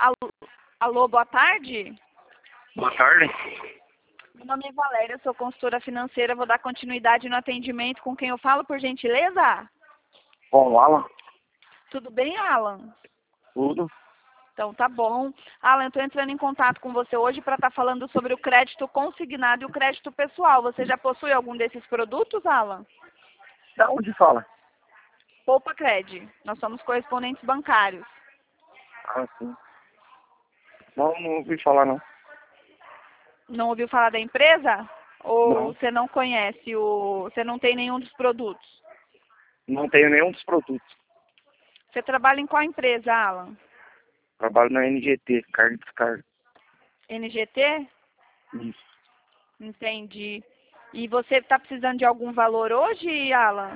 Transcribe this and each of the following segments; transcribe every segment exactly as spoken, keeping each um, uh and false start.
Alô, alô, boa tarde. Boa tarde. Meu nome é Valéria, eu sou consultora financeira. Vou dar continuidade no atendimento. Com quem eu falo, por gentileza? Bom, Alan, Tudo bem, Alan? tudo. Então tá bom. Alan, eu estou entrando em contato com você hoje para estar falando sobre o crédito consignado e o crédito pessoal. Você já possui algum desses produtos, Alan? Da onde fala? Poupa Cred. Nós somos correspondentes bancários. Ah, sim. Não, não ouvi falar, não. Não ouviu falar da empresa? Ou Não, você não conhece o... Você não tem nenhum dos produtos? não tenho nenhum dos produtos. Você trabalha em qual empresa, Alan? Trabalho na N G T, carga e descarga. N G T? Isso. Entendi. E você está precisando de algum valor hoje, Alan?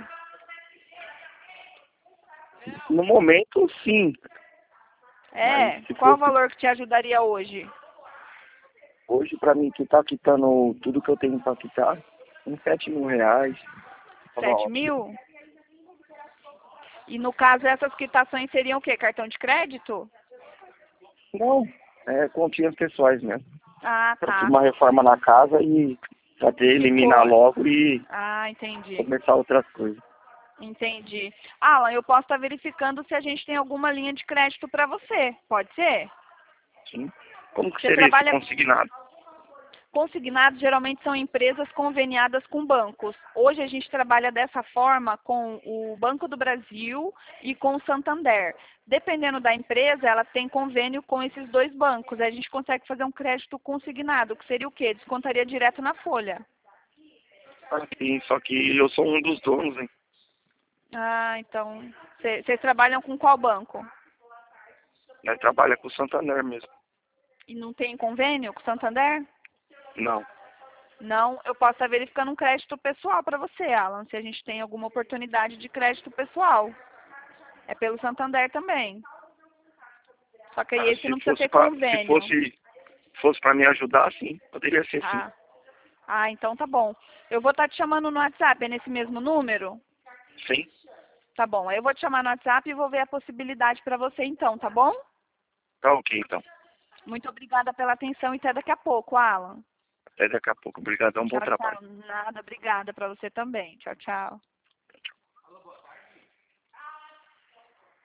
No momento, sim. É? Mas se Qual o fosse valor que te ajudaria hoje? hoje, pra mim, que tá quitando tudo que eu tenho pra quitar, uns sete mil reais. Tava Sete ótimo. mil? E no caso, essas quitações seriam o quê? Cartão de crédito? Não, é continhas pessoais mesmo. Ah, Eu fiz tá. uma reforma na casa e pra ter eliminar Ficou... logo e Ah, entendi. começar outras coisas. Entendi. Alan, eu posso estar verificando se a gente tem alguma linha de crédito para você. Pode ser? Sim. Como que Você seria esse trabalha... consignado? Consignados geralmente são empresas conveniadas com bancos. Hoje a gente trabalha dessa forma com o Banco do Brasil e com o Santander. Dependendo da empresa, ela tem convênio com esses dois bancos. A gente consegue fazer um crédito consignado, que seria o quê? Descontaria direto na folha. Ah, sim, só que eu sou um dos donos, hein? Ah, então... Vocês trabalham com qual banco? Nós trabalhamos com o Santander mesmo. E não tem convênio com o Santander? Não. Não, eu posso estar verificando um crédito pessoal para você, Alan, se a gente tem alguma oportunidade de crédito pessoal. É pelo Santander também. Só que aí Ah, esse se não precisa fosse ter pra, se convênio. fosse, fosse para me ajudar, sim, poderia ser sim. Ah, ah, então tá bom. Eu vou estar te chamando no WhatsApp, é nesse mesmo número? Sim? Tá bom, aí eu vou te chamar no WhatsApp e vou ver a possibilidade para você então, tá bom? Tá ok, então. Muito obrigada pela atenção e até daqui a pouco, Alan. Até daqui a pouco. Obrigadão, bom Tchau, trabalho. tchau. Nada, obrigada para você também. Tchau, tchau.